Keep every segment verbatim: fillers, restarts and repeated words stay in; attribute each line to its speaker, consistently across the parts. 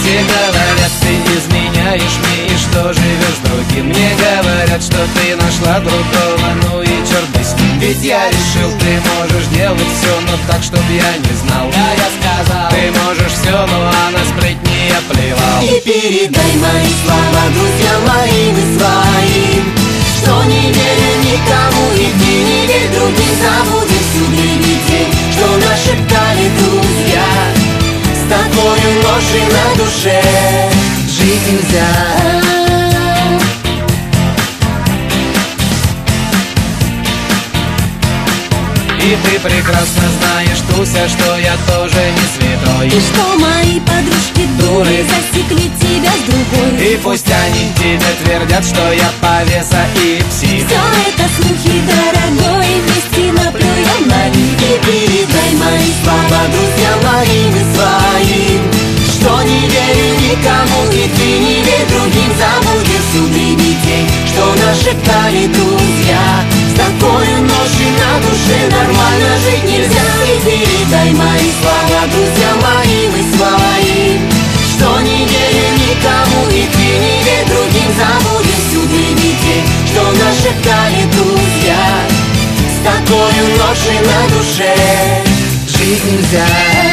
Speaker 1: Все говорят, ты изменяешь мне и что живешь с другим. Мне говорят, что ты нашла другого, ну и черт бы с ним. Ведь я решил, ты можешь делать все, но так, чтоб я не знал. Да, я сказал, ты можешь все, но а на сплетни я плевал.
Speaker 2: И передай мои слова друзьям моим и своим, что не верю никому, и ты не верь другим. Забудем всю дребедень, что нашептали друзья. С такой ношей на душе жить нельзя.
Speaker 1: И ты прекрасно знаешь, Туся, что я тоже не святой.
Speaker 2: И что мои подружки дуры засекли тебя с другой.
Speaker 1: И пусть они тебе твердят, что я повеса и псих.
Speaker 2: Все это слухи, дорогой, вместе наплюем на них. И передай мои слова друзьям моим и своим, что не верю никому, и ты не верь другим. Забудем всю дребедень, что нашептали друзья. С такой ношей на душе нормально жить нельзя. И передай мои слова друзьям моим и своим, что не верю никому, и ты не верь другим. Забудем всю дребедень, что нашептали друзья. С такой ношей на душе жить нельзя.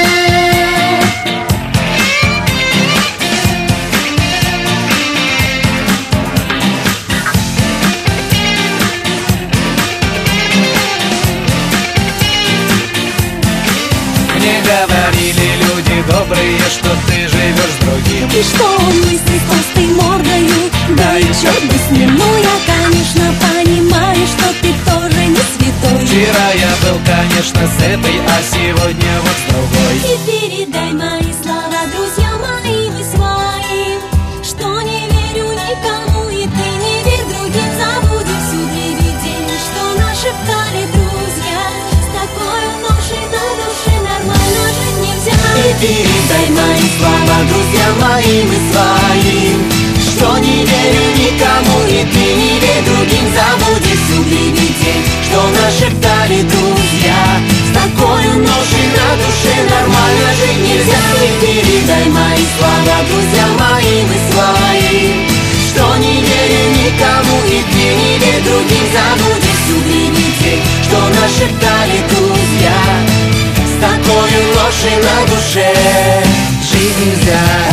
Speaker 1: Говорили люди добрые, что ты живешь с другим.
Speaker 2: И что он мыслит толстой мордою, да и черт бы с ним. Ну я, конечно, понимаю, что ты тоже не святой.
Speaker 1: Вчера я был, конечно, с этой, а сегодня вот с другой.
Speaker 2: И передай мои слова друзьям моим и своим, что не верю никому, и ты не верь другим. Забудем всю дребедень, что нашептали друзья. С такой ношей на душе нормально жить нельзя. И передай мои слова друзьям моим и своим, что не верю никому, и ты не верь другим. Забудем всю дребедень, что нашептали друзья. С такой ношей на душе нормально жить нельзя. И передай мои слова друзьям моим и своим, что не верю никому, и ты не верь другим. Забудем всю дребедень, что нашептали друзья. С такой ношей на душе жить нельзя.